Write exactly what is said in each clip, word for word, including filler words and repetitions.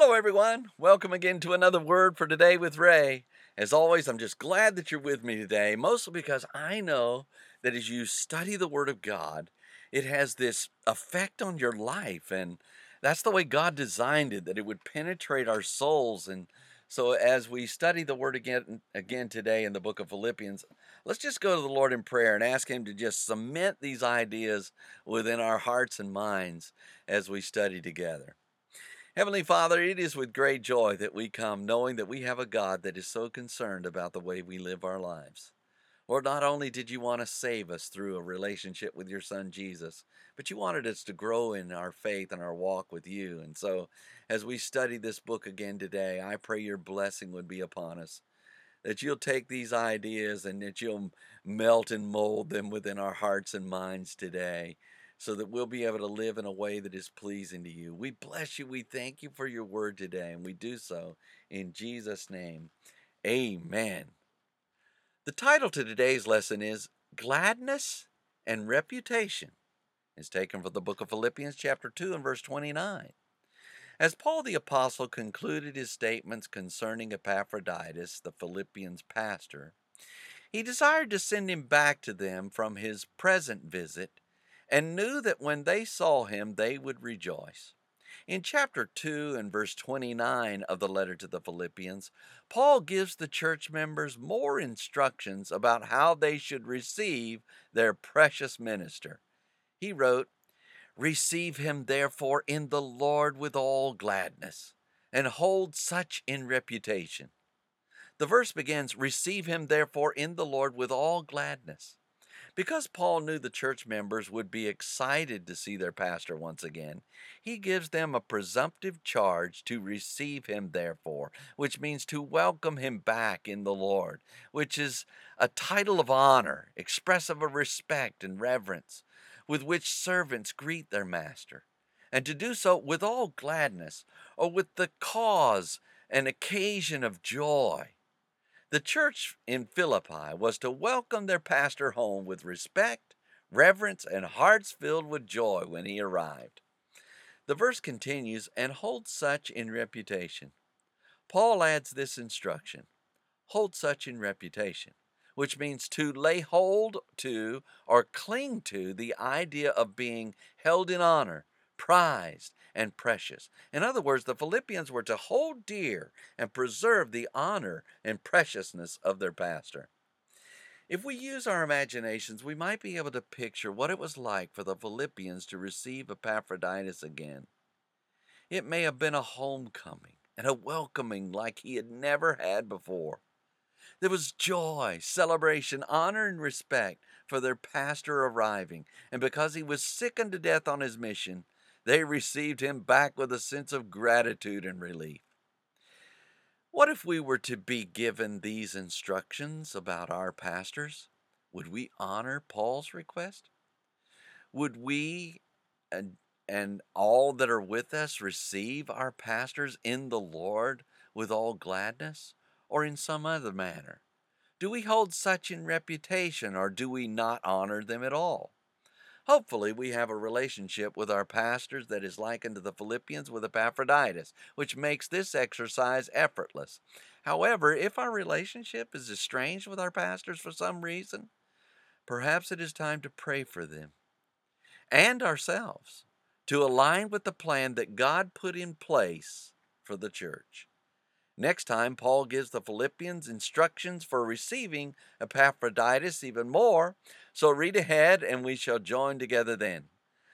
Hello, everyone. Welcome again to another Word for Today with Ray. As always, I'm just glad that you're with me today, mostly because I know that as you study the Word of God, it has this effect on your life. And that's the way God designed it, that it would penetrate our souls. And so as we study the Word again, again today in the book of Philippians, let's just go to the Lord in prayer and ask Him to just cement these ideas within our hearts and minds as we study together. Heavenly Father, it is with great joy that we come, knowing that we have a God that is so concerned about the way we live our lives. Lord, not only did you want to save us through a relationship with your Son Jesus, but you wanted us to grow in our faith and our walk with you. And so, as we study this book again today, I pray your blessing would be upon us, that you'll take these ideas and that you'll melt and mold them within our hearts and minds today so that we'll be able to live in a way that is pleasing to you. We bless you. We thank you for your word today, and we do so in Jesus' name. Amen. The title to today's lesson is Gladness and Reputation. It's taken from the book of Philippians chapter two and verse twenty-nine. As Paul the Apostle concluded his statements concerning Epaphroditus, the Philippians pastor, he desired to send him back to them from his present visit, and knew that when they saw him they would rejoice. In chapter two and verse twenty-nine of the letter to the Philippians, Paul gives the church members more instructions about how they should receive their precious minister. He wrote, "Receive him therefore in the Lord with all gladness, and hold such in reputation." The verse begins, "Receive him therefore in the Lord with all gladness." Because Paul knew the church members would be excited to see their pastor once again, he gives them a presumptive charge to receive him therefore, which means to welcome him back in the Lord, which is a title of honor, expressive of respect and reverence, with which servants greet their master, and to do so with all gladness, or with the cause and occasion of joy. The church in Philippi was to welcome their pastor home with respect, reverence, and hearts filled with joy when he arrived. The verse continues, "and hold such in reputation." Paul adds this instruction, hold such in reputation, which means to lay hold to or cling to the idea of being held in honor, prized, and precious. In other words, the Philippians were to hold dear and preserve the honor and preciousness of their pastor. If we use our imaginations, we might be able to picture what it was like for the Philippians to receive Epaphroditus again. It may have been a homecoming and a welcoming like he had never had before. There was joy, celebration, honor, and respect for their pastor arriving, and because he was sick unto death on his mission, they received him back with a sense of gratitude and relief. What if we were to be given these instructions about our pastors? Would we honor Paul's request? Would we and, and all that are with us receive our pastors in the Lord with all gladness, or in some other manner? Do we hold such in reputation, or do we not honor them at all? Hopefully, we have a relationship with our pastors that is likened to the Philippians with Epaphroditus, which makes this exercise effortless. However, if our relationship is estranged with our pastors for some reason, perhaps it is time to pray for them and ourselves to align with the plan that God put in place for the church. Next time, Paul gives the Philippians instructions for receiving Epaphroditus even more, so read ahead and we shall join together then.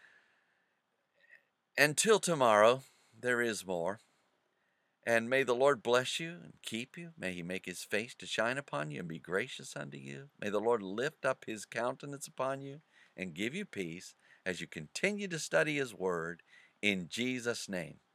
Until tomorrow, there is more. And may the Lord bless you and keep you. May he make his face to shine upon you and be gracious unto you. May the Lord lift up his countenance upon you and give you peace as you continue to study his word in Jesus' name.